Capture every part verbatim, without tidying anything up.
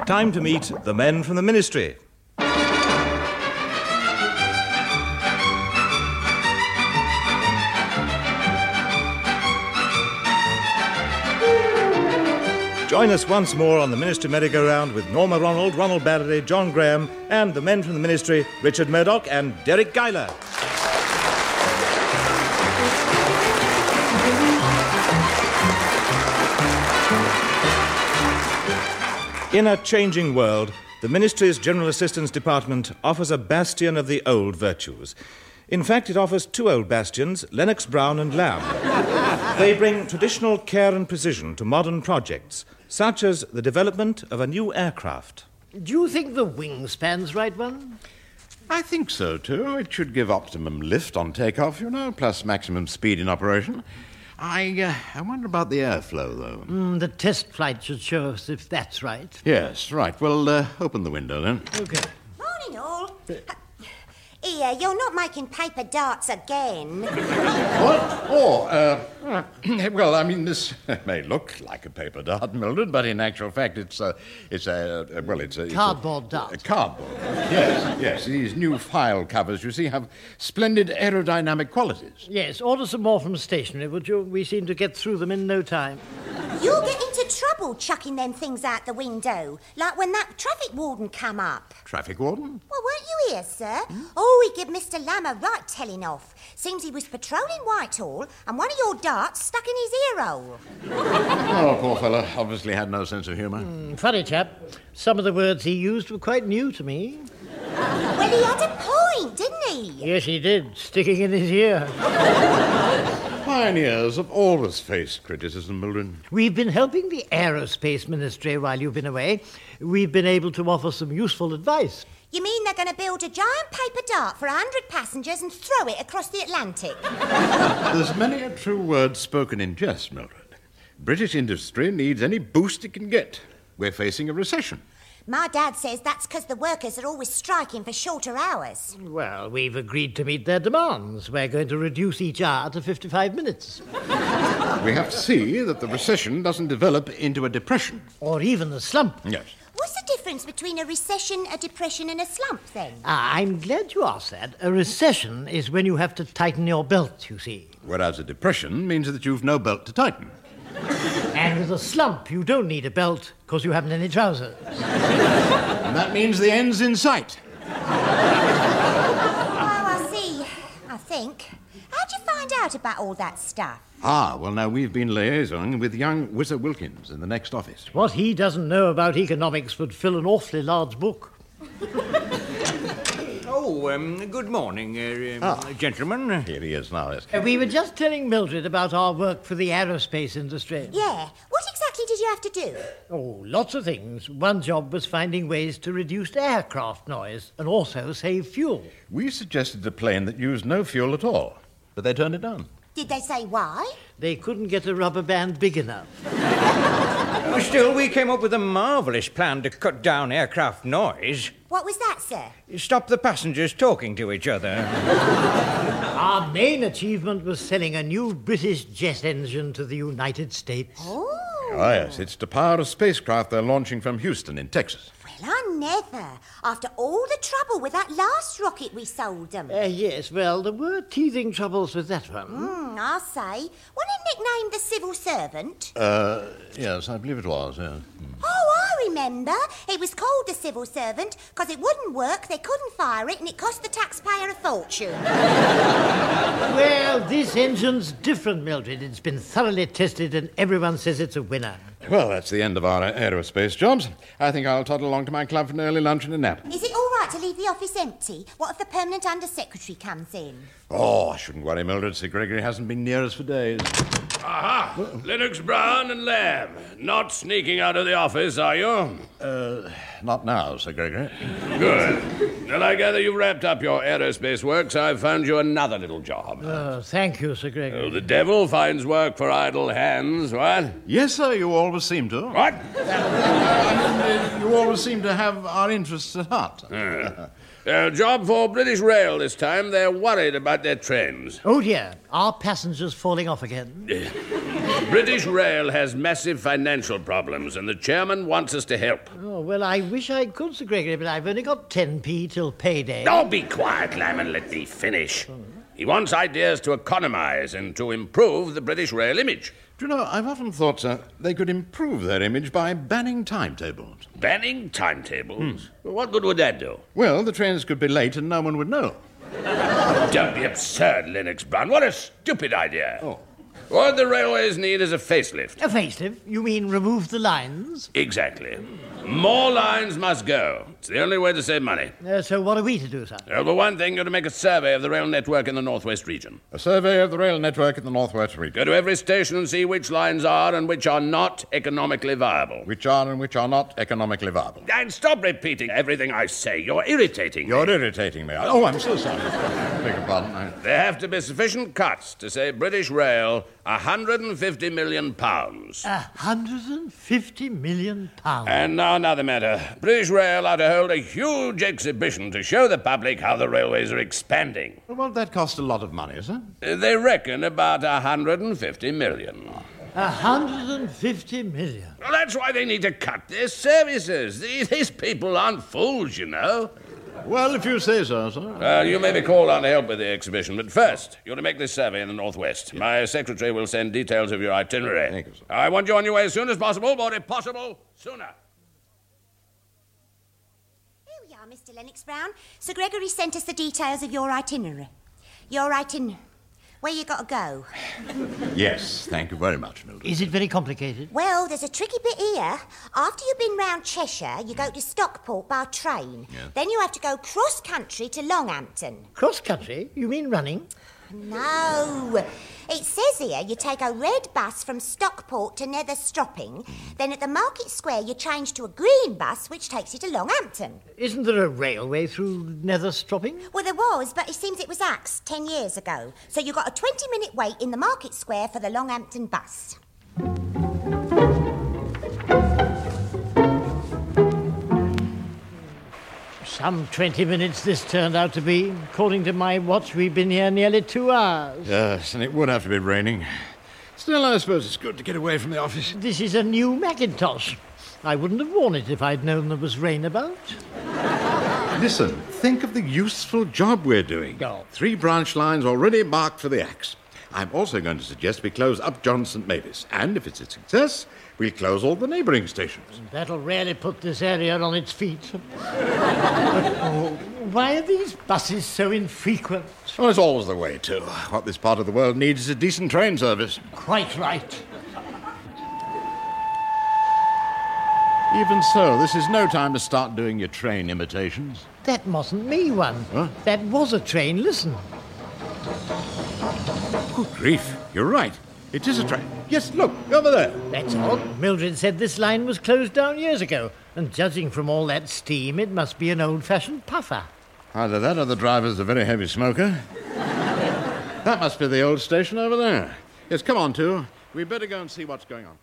time to meet the men from the Ministry. Join us once more on the Ministry merry-go-round with Norma Ronald, Ronald Barry, John Graham, and the men from the Ministry, Richard Murdoch and Derek Guyler. In a changing world, the Ministry's General Assistance Department offers a bastion of the old virtues. In fact, it offers two old bastions, Lennox Brown and Lamb. They bring traditional care and precision to modern projects, such as the development of a new aircraft. Do you think the wingspan's right one? I think so, too. It should give optimum lift on takeoff, you know, plus maximum speed in operation. I uh, I wonder about the airflow, though. Mm, the test flight should show us if that's right. Yes, right. Well, uh, open the window, then. OK. Morning, all. Here, you're not making paper darts again. What? Oh, uh, well, I mean, this may look like a paper dart, Mildred, but in actual fact, it's a, it's a, uh, well, it's a... It's cardboard a, dart. A cardboard, yes, yes. These new file covers, you see, have splendid aerodynamic qualities. Yes, order some more from stationery, would you? We seem to get through them in no time. You'll get into trouble chucking them things out the window, like when that traffic warden come up. Traffic warden? Well, weren't you here, sir? Hmm? Oh, he gave Mister Lamb a right telling off. Seems he was patrolling Whitehall and one of your darts stuck in his ear hole. Oh, poor fellow. Obviously had no sense of humour. Mm, funny chap. Some of the words he used were quite new to me. Well, he had a point, didn't he? Yes, he did, sticking in his ear. Pioneers have always faced criticism, Mildred. We've been helping the Aerospace Ministry while you've been away. We've been able to offer some useful advice. You mean they're going to build a giant paper dart for a hundred passengers and throw it across the Atlantic? There's many a true word spoken in jest, Mildred. British industry needs any boost it can get. We're facing a recession. My dad says that's because the workers are always striking for shorter hours. Well, we've agreed to meet their demands. We're going to reduce each hour to fifty-five minutes. We have to see that the recession doesn't develop into a depression. Or even a slump. Yes. What's the difference between a recession, a depression and a slump, then? Ah, I'm glad you asked that. A recession is when you have to tighten your belt, you see. Whereas a depression means that you've no belt to tighten. And with a slump, you don't need a belt because you haven't any trousers. And that means the end's in sight. Oh, I see. I think. How'd you find out about all that stuff? Ah, well, now, we've been liaisoning with young Whizzer Wilkins in the next office. What he doesn't know about economics would fill an awfully large book. Oh, um, good morning, uh, um, Ah. gentlemen. Here he is now, yes. Uh, we were just telling Mildred about our work for the aerospace industry. Yeah. What exactly did you have to do? Oh, lots of things. One job was finding ways to reduce aircraft noise and also save fuel. We suggested a plane that used no fuel at all, but they turned it down. Did they say why? They couldn't get a rubber band big enough. Uh, Still, we came up with a marvellous plan to cut down aircraft noise. What was that, sir? Stop the passengers talking to each other. Our main achievement was selling a new British jet engine to the United States. Oh. Ah, yes, it's to power a spacecraft they're launching from Houston in Texas. Well, I never. After all the trouble with that last rocket we sold them. Uh, yes, well, there were teething troubles with that one. Hmm, I'll say. Wasn't it nicknamed the civil servant? Uh, yes, I believe it was, yeah. Oh, I remember. It was called the civil servant because it wouldn't work, they couldn't fire it, and it cost the taxpayer a fortune. Well, this engine's different, Mildred. It's been thoroughly tested and everyone says it's a winner. Well, that's the end of our aerospace jobs. I think I'll toddle along to my club for an early lunch and a nap. Is it all right to leave the office empty? What if the permanent under-secretary comes in? Oh, I shouldn't worry, Mildred. Sir Gregory hasn't been near us for days. Aha! Lennox Brown and Lamb. Not sneaking out of the office, are you? Uh, not now, Sir Gregory. Good. Well, I gather you've wrapped up your aerospace work, so I've found you another little job. Oh, thank you, Sir Gregory. Oh, the devil finds work for idle hands, what? Yes, sir, you always seem to. What? I mean, uh, you always seem to have our interests at heart. Uh, A job for British Rail this time. They're worried about their trains. Oh, dear. Are passengers falling off again? British Rail has massive financial problems, and the chairman wants us to help. Oh, well, I wish I could, Sir Gregory, but I've only got ten p till payday. Oh, be quiet, Lamb, and let me finish. He wants ideas to economise and to improve the British Rail image. Do you know, I've often thought uh, they could improve their image by banning timetables. Banning timetables? Well, what good would that do? Well, the trains could be late and no one would know. Don't be absurd, Lennox Brown. What a stupid idea. Oh. What the railways need is a facelift. A facelift? You mean remove the lines? Exactly. More lines must go. It's the only way to save money. Uh, so what are we to do, sir? Well, for one thing, you're to make a survey of the rail network in the Northwest region. A survey of the rail network in the Northwest region. Go to every station and see which lines are and which are not economically viable. Which are and which are not economically viable. And stop repeating everything I say. You're irritating me. You're irritating me. Oh, I'm so sorry. I beg your pardon. I... There have to be sufficient cuts to save British Rail one hundred fifty million pounds. A hundred and fifty million pounds. And now another matter. British Rail are to hold a huge exhibition to show the public how the railways are expanding. Well, won't that cost a lot of money, sir? Uh, They reckon about one hundred fifty million. A hundred and fifty million. Well, that's why they need to cut their services. These, these people aren't fools, you know. Well, if you say so, sir. Uh, you may be called on to help with the exhibition, but first, you're to make this survey in the Northwest. My secretary will send details of your itinerary. Thank you, sir. I want you on your way as soon as possible, but if possible, sooner. Here we are, Mister Lennox Brown. Sir Gregory sent us the details of your itinerary. Your itin... Where you got to go? Yes, thank you very much, Mildred. Is it very complicated? Well, there's a tricky bit here. After you've been round Cheshire, you go to Stockport by train. Yeah. Then you have to go cross-country to Longhampton. Cross-country? You mean running? No. It says here you take a red bus from Stockport to Nether Stropping. Then at the Market Square you change to a green bus which takes you to Longhampton. Isn't there a railway through Nether Stropping? Well, there was, but it seems it was axed ten years ago. So you got a twenty-minute wait in the Market Square for the Longhampton bus. Some twenty minutes this turned out to be. According to my watch, we've been here nearly two hours. Yes, and it would have to be raining. Still, I suppose it's good to get away from the office. This is a new Macintosh. I wouldn't have worn it if I'd known there was rain about. Listen, think of the useful job we're doing. Oh. Three branch lines already marked for the axe. I'm also going to suggest we close up John Saint Mavis. And if it's a success, we'll close all the neighbouring stations. That'll really put this area on its feet. Oh, why are these buses so infrequent? Well, it's always the way, too. What this part of the world needs is a decent train service. Quite right. Even so, this is no time to start doing your train imitations. That wasn't me one. Huh? That was a train. Listen. Good grief, you're right. It is a train. Yes, look, over there. That's odd. Mildred said this line was closed down years ago, and judging from all that steam, it must be an old-fashioned puffer. Either that or the driver's a very heavy smoker. That must be the old station over there. Yes, come on, two. We'd better go and see what's going on.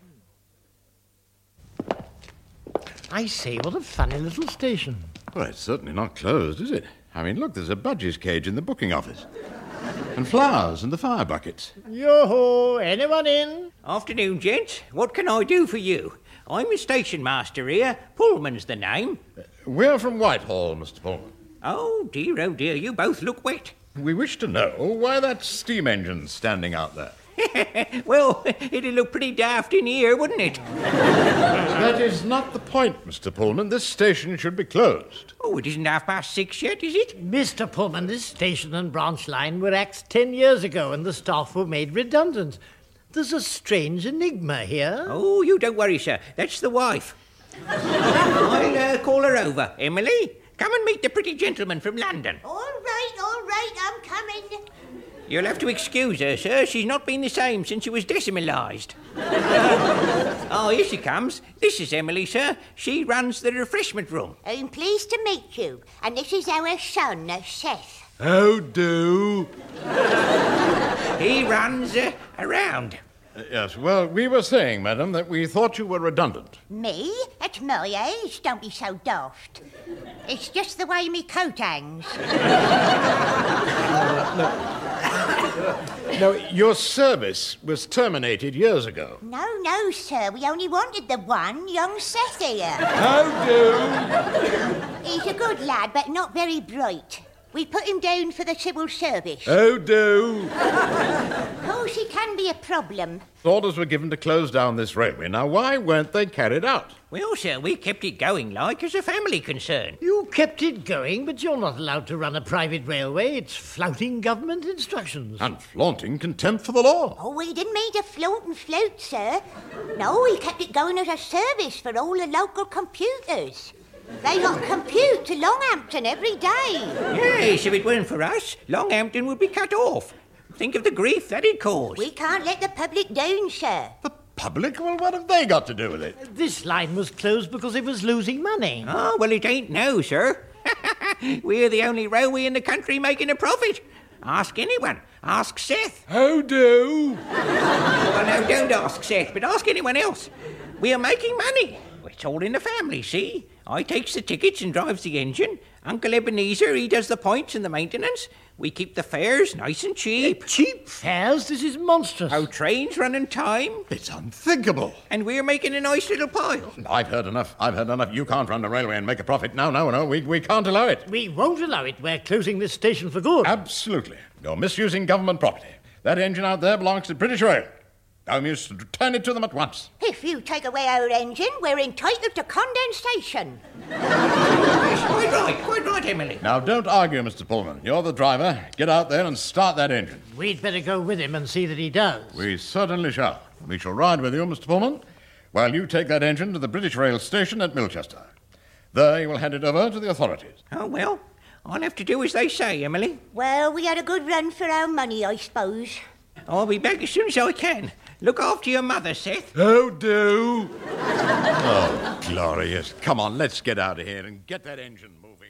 I say, what a funny little station. Well, it's certainly not closed, is it? I mean, look, there's a budgies cage in the booking office. And flowers and the fire buckets. Yo-ho, anyone in? Afternoon, gents. What can I do for you? I'm the station master here. Pullman's the name. We're from Whitehall, Mister Pullman. Oh, dear, oh, dear, you both look wet. We wish to know why that steam engine's standing out there. Well, it'd look pretty daft in here, wouldn't it? That is not the point, Mister Pullman. This station should be closed. Oh, it isn't half past six yet, is it? Mister Pullman, this station and branch line were axed ten years ago and the staff were made redundant. There's a strange enigma here. Oh, you don't worry, sir. That's the wife. I'll uh, call her over. Emily, come and meet the pretty gentleman from London. All right, all right, I'm coming. You'll have to excuse her, sir. She's not been the same since she was decimalised. Oh, here she comes. This is Emily, sir. She runs the refreshment room. I'm pleased to meet you. And this is our son, Seth. How do? He runs uh, around. Uh, yes, well, we were saying, madam, that we thought you were redundant. Me? At my age? Don't be so daft. It's just the way me coat hangs. No, your service was terminated years ago. No, no, sir. We only wanted the one young Seth here. How do? He's a good lad, but not very bright. We put him down for the civil service. How do? Of course, he can be a problem. Orders were given to close down this railway. Now, why weren't they carried out? Well, sir, we kept it going like as a family concern. You kept it going, but you're not allowed to run a private railway. It's flouting government instructions. And flaunting contempt for the law. Oh, we didn't mean to float and float, sir. No, we kept it going as a service for all the local computers. They got compute to Longhampton every day. Yes, if it weren't for us, Longhampton would be cut off. Think of the grief that'd cause. We can't let the public down, sir. The public? Well, what have they got to do with it? This line was closed because it was losing money. Oh, well, it ain't now, sir. We're the only railway in the country making a profit. Ask anyone. Ask Seth. How do? Well, no, don't ask Seth, but ask anyone else. We are making money. It's all in the family, see? I takes the tickets and drives the engine. Uncle Ebenezer, he does the points and the maintenance. We keep the fares nice and cheap. Uh, cheap fares? This is monstrous. Our trains run in time. It's unthinkable. And we're making a nice little pile. I've heard enough. I've heard enough. You can't run the railway and make a profit. No, no, no. We, we can't allow it. We won't allow it. We're closing this station for good. Absolutely. You're misusing government property. That engine out there belongs to British Rail. Now you must return it to them at once. If you take away our engine, we're entitled to condensation. Yes, quite right, quite right, Emily. Now, don't argue, Mister Pullman. You're the driver. Get out there and start that engine. We'd better go with him and see that he does. We certainly shall. We shall ride with you, Mister Pullman, while you take that engine to the British Rail station at Milchester. There you will hand it over to the authorities. Oh, well, I'll have to do as they say, Emily. Well, we had a good run for our money, I suppose. I'll be back as soon as I can. Look after your mother, Seth. Oh, do. Oh, glorious. Come on, let's get out of here and get that engine moving.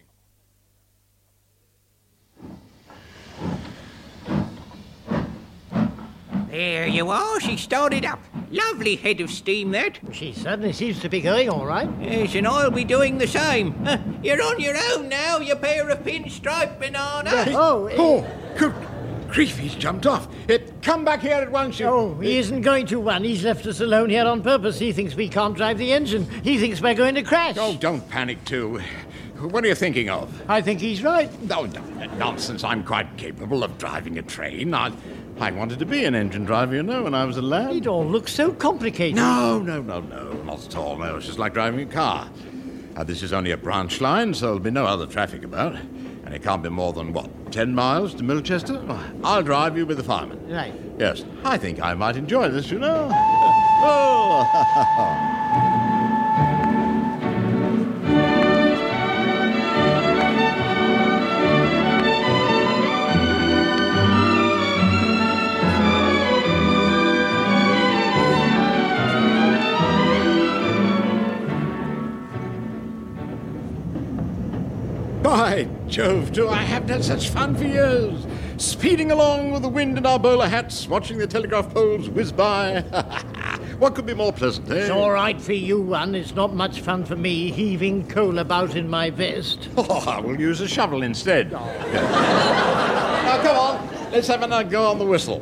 There you are. She started up. Lovely head of steam, that. She certainly seems to be going all right. Yes, and I'll be doing the same. Huh, you're on your own now, you pair of pinstripe banana. Oh, Oh, good grief, he's jumped off. It, come back here at once, you... Oh, he isn't going to one. He's left us alone here on purpose. He thinks we can't drive the engine. He thinks we're going to crash. Oh, don't panic, too. What are you thinking of? I think he's right. No, no, nonsense. I'm quite capable of driving a train. I, I wanted to be an engine driver, you know, when I was a lad. It all looks so complicated. No, no, no, no, not at all. No, it's just like driving a car. Uh, this is only a branch line, so there'll be no other traffic about. And it can't be more than, what, ten miles to Milchester? I'll drive you with the fireman. Right. Yes, I think I might enjoy this, you know. Oh! By Jove, do I haven't had such fun for years. Speeding along with the wind in our bowler hats, watching the telegraph poles whiz by. What could be more pleasant, eh? It's all right for you, one. It's not much fun for me, heaving coal about in my vest. Oh, I will use a shovel instead. Now, come on. Let's have another go on the whistle.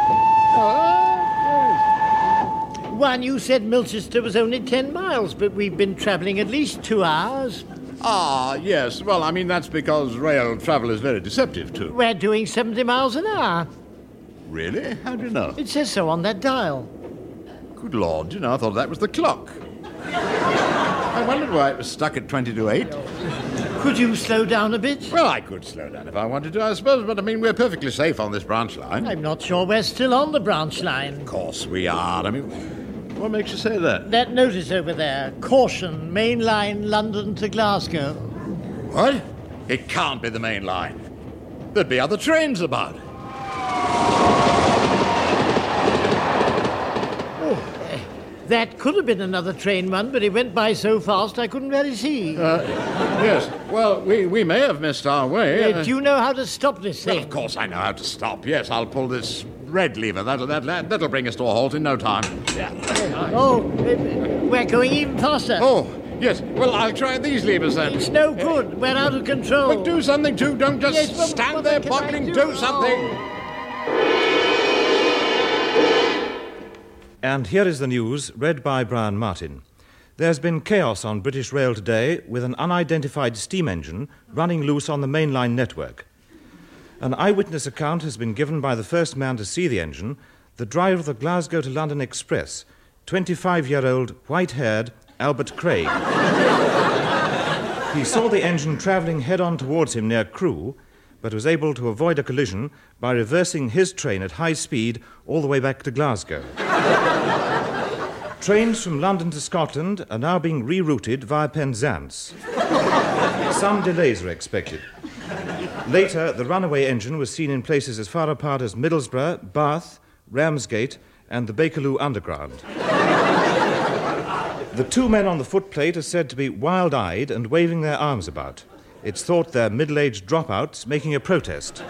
One, you said Milchester was only ten miles, but we've been travelling at least two hours. Ah, yes. Well, I mean, that's because rail travel is very deceptive, too. We're doing seventy miles an hour. Really? How do you know? It says so on that dial. Good Lord, you know, I thought that was the clock. I wondered why it was stuck at twenty to eight. Could you slow down a bit? Well, I could slow down if I wanted to, I suppose, but I mean, we're perfectly safe on this branch line. I'm not sure we're still on the branch line. Of course we are. I mean, what makes you say that? That notice over there, caution, main line London to Glasgow. What? It can't be the main line. There'd be other trains about. That could have been another train one, but it went by so fast I couldn't really see. Uh, yes. Well, we, we may have missed our way. Uh, do you know how to stop this thing? Well, of course I know how to stop. Yes, I'll pull this red lever. That'll, that, that'll bring us to a halt in no time. Oh, we're going even faster. Oh, yes. Well, I'll try these levers then. It's no good. We're out of control. But do something too. Don't just Yes, but stand what there can I bottling. do? Do something. And here is the news, read by Brian Martin. There's been chaos on British Rail today with an unidentified steam engine running loose on the mainline network. An eyewitness account has been given by the first man to see the engine, the driver of the Glasgow to London Express, twenty-five-year-old, white-haired Albert Craig. He saw the engine travelling head-on towards him near Crewe, but was able to avoid a collision by reversing his train at high speed all the way back to Glasgow. Trains from London to Scotland are now being rerouted via Penzance. Some delays are expected. Later, the runaway engine was seen in places as far apart as Middlesbrough, Bath, Ramsgate, and the Bakerloo Underground. The two men on the footplate are said to be wild-eyed and waving their arms about. It's thought they're middle-aged dropouts making a protest.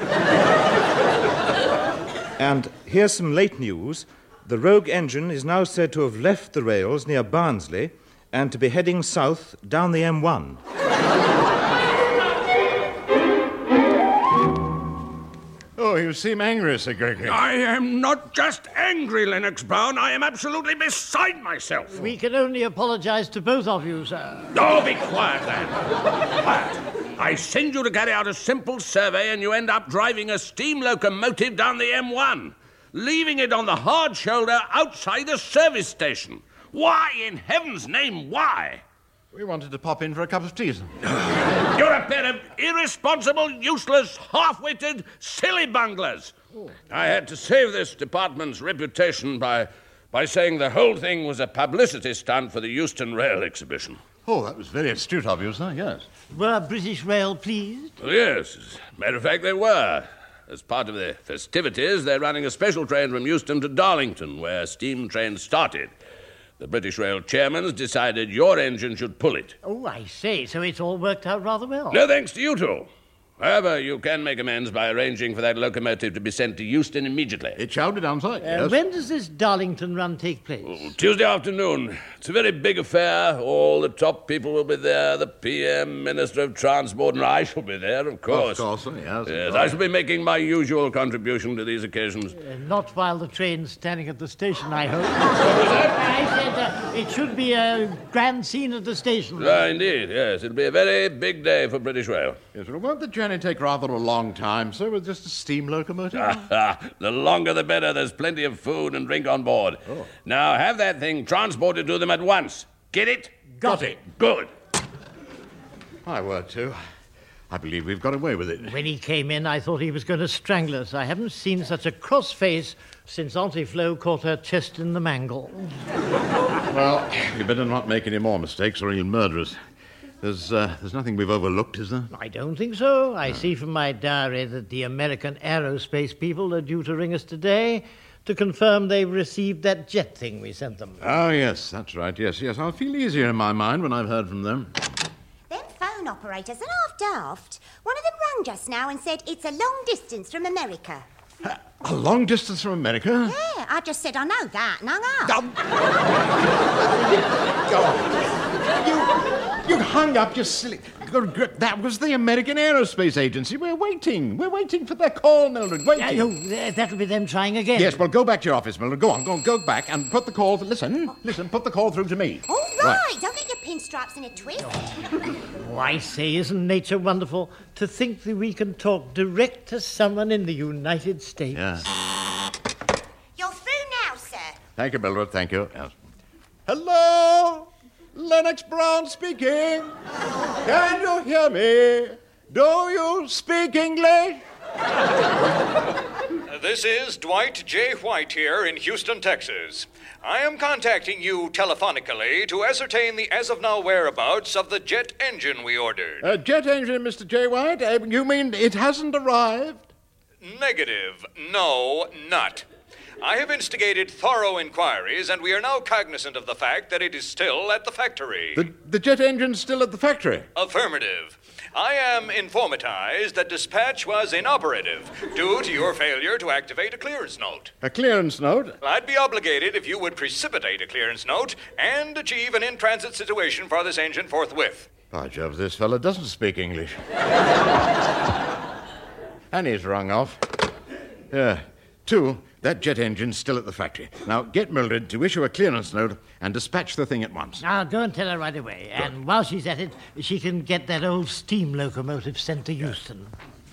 And here's some late news. The rogue engine is now said to have left the rails near Barnsley and to be heading south down the M one. Oh, you seem angry, Sir Gregory. I am not just angry, Lennox Brown. I am absolutely beside myself. We can only apologise to both of you, sir. Oh, be quiet, then. Quiet. I send you to carry out a simple survey and you end up driving a steam locomotive down the M one, leaving it on the hard shoulder outside the service station. Why, in heaven's name, why? We wanted to pop in for a cup of tea, sir. You're a pair of irresponsible, useless, half-witted, silly bunglers. Oh. I had to save this department's reputation by, by saying the whole thing was a publicity stunt for the Euston Rail exhibition. Oh, that was very astute of you, sir, yes. Were British Rail pleased? Well, yes, as a matter of fact, they were. As part of the festivities, they're running a special train from Euston to Darlington, where steam trains started. The British Rail chairman's decided your engine should pull it. Oh, I say, so it's all worked out rather well. No thanks to you two. However, you can make amends by arranging for that locomotive to be sent to Euston immediately. It shall be done, sir, Uh, yes. When does this Darlington run take place? Oh, Tuesday afternoon. It's a very big affair. All the top people will be there. The P M, Minister of Transport, and I shall be there, of course. Of course, sir, yes. Yes, I shall be making my usual contribution to these occasions. Uh, not while the train's standing at the station, I hope. I said uh, it should be a grand scene at the station. Ah, indeed, yes. It'll be a very big day for British Rail. Yes, well, won't the journey take rather a long time, sir, with just a steam locomotive? The longer the better. There's plenty of food and drink on board. Oh. Now, have that thing transported to them at once. Get it? Got it. Good. My word, too. I believe we've got away with it. When he came in, I thought he was going to strangle us. I haven't seen such a cross face since Auntie Flo caught her chest in the mangle. Well, we better not make any more mistakes or he'll murder us. There's, uh, there's nothing we've overlooked, is there? I don't think so. I see from my diary that the American aerospace people are due to ring us today to confirm they've received that jet thing we sent them. Oh, yes, that's right. Yes, yes. I'll feel easier in my mind when I've heard from them. Them phone operators are half daft. One of them rang just now and said it's a long distance from America. Uh, a long distance from America? Yeah, I just said I know that and hung up. Oh. you, you hung up, you silly... That was the American Aerospace Agency. We're waiting. We're waiting for their call, Mildred. Waiting. Yeah, oh, that'll be them trying again. Yes, well, go back to your office, Mildred. Go on, go on, go back and put the call... Listen, listen, put the call through to me. All right. right. Don't get your pinstripes in a twist. Oh, I say, isn't nature wonderful? To think that we can talk direct to someone in the United States. Yeah. You're through now, sir. Thank you, Mildred. Thank you. Yes. Hello? Lennox Brown speaking. Can you hear me? Do you speak English? This is Dwight J. White here in Houston, Texas. I am contacting you telephonically to ascertain the as-of-now whereabouts of the jet engine we ordered. A jet engine, Mister J. White? Uh, you mean it hasn't arrived? Negative. No, not. I have instigated thorough inquiries, and we are now cognizant of the fact that it is still at the factory. The, the jet engine's still at the factory? Affirmative. I am informatized that dispatch was inoperative due to your failure to activate a clearance note. A clearance note? I'd be obligated if you would precipitate a clearance note and achieve an in-transit situation for this engine forthwith. By Jove, this fellow doesn't speak English. And he's rung off. Yeah. Two, that jet engine's still at the factory. Now, get Mildred to issue a clearance note and dispatch the thing at once. I'll go and tell her right away. Good. And while she's at it, she can get that old steam locomotive sent to Euston.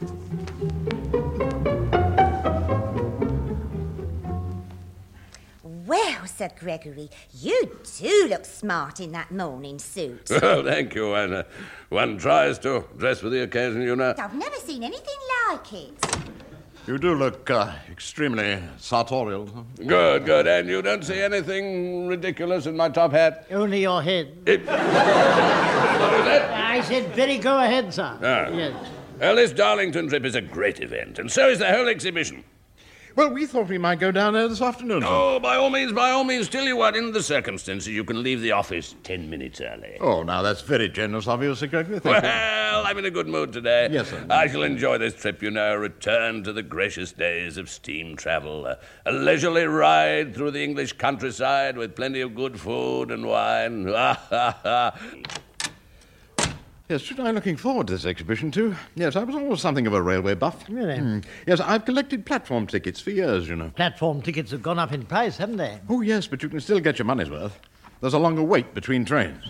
Well, Sir Gregory, you do look smart in that morning suit. Well, thank you, Anna. One tries to dress for the occasion, you know. I've never seen anything like it. You do look uh, extremely sartorial. Good, good. And you don't see anything ridiculous in my top hat? Only your head. It... What was that? I said, very go ahead, sir. Ah. Yes. Well, this Darlington trip is a great event, and so is the whole exhibition. Well, we thought we might go down there this afternoon. Oh, by all means, by all means. Tell you what, in the circumstances, you can leave the office ten minutes early. Oh, now, that's very generous of you, Sir Gregory. Thank well, I'm in a good mood today. Yes, sir. I shall enjoy this trip, you know, return to the gracious days of steam travel. A, a leisurely ride through the English countryside with plenty of good food and wine. Ha, ha, ha. Yes, should I looking forward to this exhibition, too? Yes, I was always something of a railway buff. Really? Mm. Yes, I've collected platform tickets for years, you know. Platform tickets have gone up in price, haven't they? Oh, yes, but you can still get your money's worth. There's a longer wait between trains.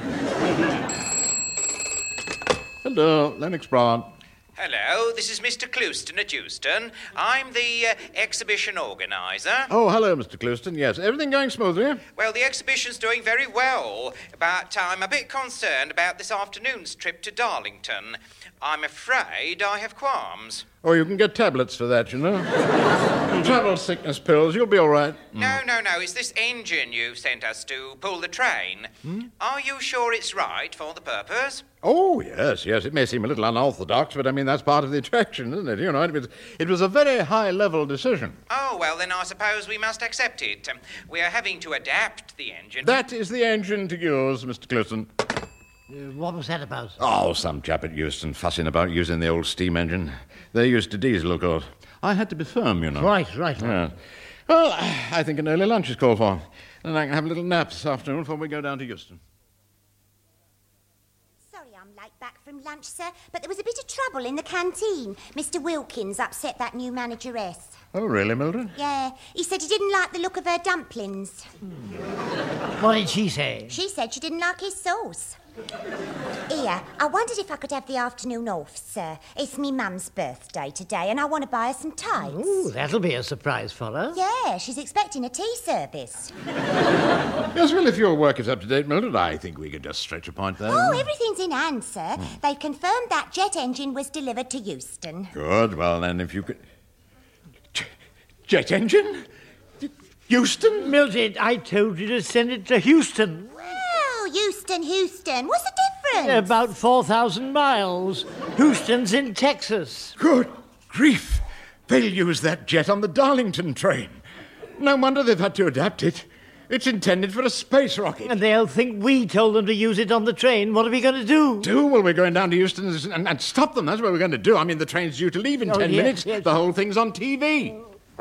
Hello, Lennox Brown. Hello, this is Mister Clouston at Euston. I'm the uh, exhibition organiser. Oh, hello, Mister Clouston. Yes, everything going smoothly? Well, the exhibition's doing very well, but I'm a bit concerned about this afternoon's trip to Darlington. I'm afraid I have qualms. Oh, you can get tablets for that, you know. Travel sickness pills, you'll be all right. No, no, no, it's this engine you sent us to pull the train. Hmm? Are you sure it's right for the purpose? Oh, yes, yes. It may seem a little unorthodox, but I mean, that's part of the attraction, isn't it? You know, it was, it was a very high-level decision. Oh, well, then I suppose we must accept it. Um, we are having to adapt the engine. That is the engine to use, Mister Clouston. Uh, what was that about? Oh, some chap at Euston fussing about using the old steam engine. They're used to diesel, of course. I had to be firm, you know. Right, right. Yeah. Well, I think an early lunch is called for. Then I can have a little nap this afternoon before we go down to Euston. Sorry I'm late back from lunch, sir, but there was a bit of trouble in the canteen. Mister Wilkins upset that new manageress. Oh, really, Mildred? Yeah, he said he didn't like the look of her dumplings. What did she say? She said she didn't like his sauce. Here, I wondered if I could have the afternoon off, sir. It's me mum's birthday today, and I want to buy her some tights. Ooh, that'll be a surprise for her. Yeah, she's expecting a tea service. Yes, well, if your work is up to date, Mildred, I think we could just stretch a point there. Oh, everything's in hand, sir. Hmm. They've confirmed that jet engine was delivered to Euston. Good, well, then, if you could... J- jet engine? Euston? Mildred, I told you to send it to Euston. Oh, Euston, Houston. What's the difference? About four thousand miles. Houston's in Texas. Good grief. They'll use that jet on the Darlington train. No wonder they've had to adapt it. It's intended for a space rocket. And they'll think we told them to use it on the train. What are we going to do? Do? Well, we're going down to Euston and, and stop them. That's what we're going to do. I mean, the train's due to leave in oh, ten yes, minutes. Yes. The whole thing's on T V.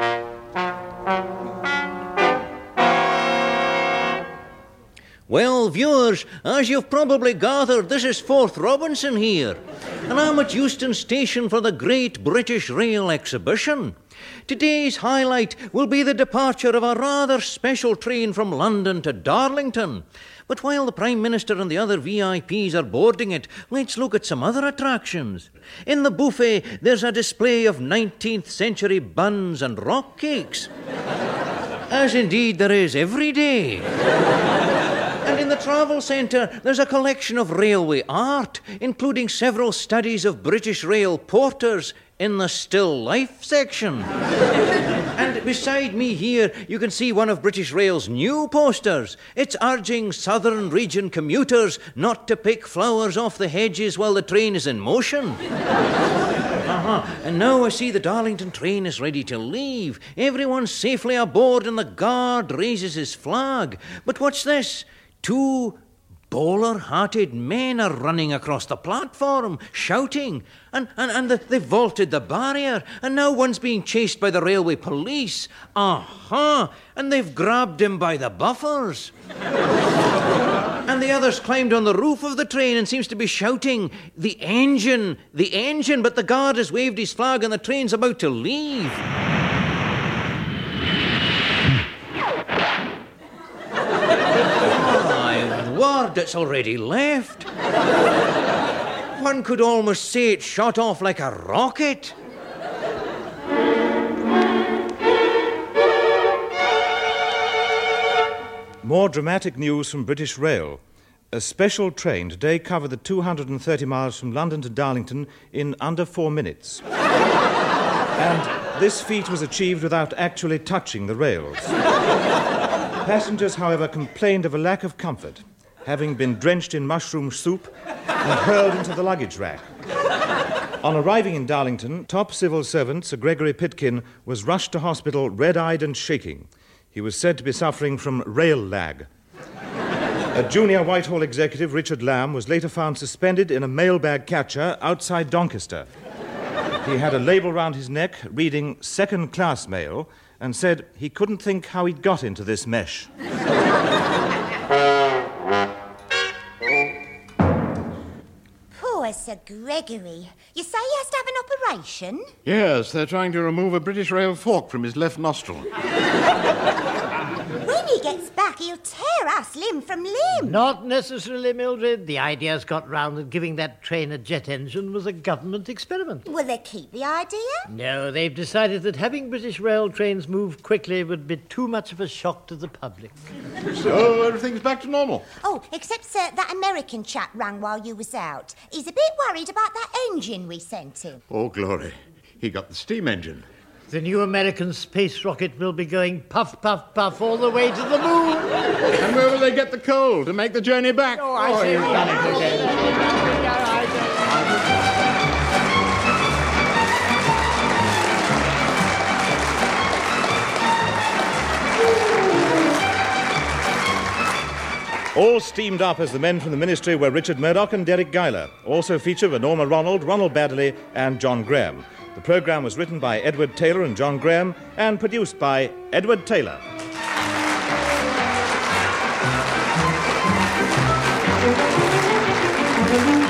Well, viewers, as you've probably gathered, this is Forth Robinson here, and I'm at Euston Station for the Great British Rail Exhibition. Today's highlight will be the departure of a rather special train from London to Darlington. But while the Prime Minister and the other V I Ps are boarding it, let's look at some other attractions. In the buffet, there's a display of nineteenth century buns and rock cakes, as indeed there is every day. And in the travel centre, there's a collection of railway art, including several studies of British rail porters in the still life section. And beside me here, you can see one of British Rail's new posters. It's urging southern region commuters not to pick flowers off the hedges while the train is in motion. Uh-huh. And now I see the Darlington train is ready to leave. Everyone's safely aboard and the guard raises his flag. But what's this? Two bowler-hearted men are running across the platform, shouting, and, and, and the, they've vaulted the barrier, and now one's being chased by the railway police. Aha! Uh-huh. And they've grabbed him by the buffers. And the other's climbed on the roof of the train and seems to be shouting, "The engine! The engine!" But the guard has waved his flag and the train's about to leave. Word, it's already left. One could almost say it shot off like a rocket. More dramatic news from British Rail. A special train today covered the two hundred thirty miles from London to Darlington in under four minutes. And this feat was achieved without actually touching the rails. Passengers, however, complained of a lack of comfort, having been drenched in mushroom soup and hurled into the luggage rack. On arriving in Darlington, top civil servant Sir Gregory Pitkin was rushed to hospital red-eyed and shaking. He was said to be suffering from rail lag. A junior Whitehall executive, Richard Lamb, was later found suspended in a mailbag catcher outside Doncaster. He had a label round his neck reading second-class mail and said he couldn't think how he'd got into this mesh. Poor Sir Gregory. You say he has to have an operation? Yes, they're trying to remove a British Rail fork from his left nostril. When he gets back, he'll tear us limb from limb. Not necessarily, Mildred. The idea's got round that giving that train a jet engine was a government experiment. Will they keep the idea? No, they've decided that having British rail trains move quickly would be too much of a shock to the public. So everything's back to normal. Oh, except uh, that American chap rang while you was out. He's a bit worried about that engine we sent him. Oh, glory. He got the steam engine. The new American space rocket will be going puff, puff, puff all the way to the moon. And where will they get the coal to make the journey back? Oh, I see. You've done it again. All steamed up as the men from the Ministry were Richard Murdoch and Derek Guyler. Also feature were Norma Ronald, Ronald Baddeley and John Graham. The programme was written by Edward Taylor and John Graham and produced by Edward Taylor. Thank you.